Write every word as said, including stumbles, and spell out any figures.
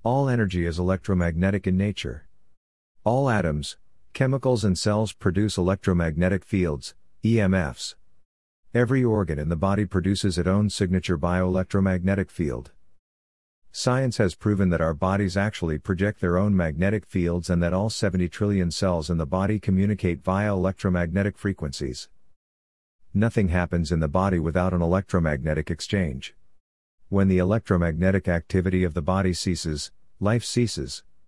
All energy is electromagnetic in nature. All atoms, chemicals and cells produce electromagnetic fields, E M Fs. Every organ in the body produces its own signature bioelectromagnetic field. Science has proven that our bodies actually project their own magnetic fields and that all seventy trillion cells in the body communicate via electromagnetic frequencies. Nothing happens in the body without an electromagnetic exchange. When the electromagnetic activity of the body ceases, life ceases.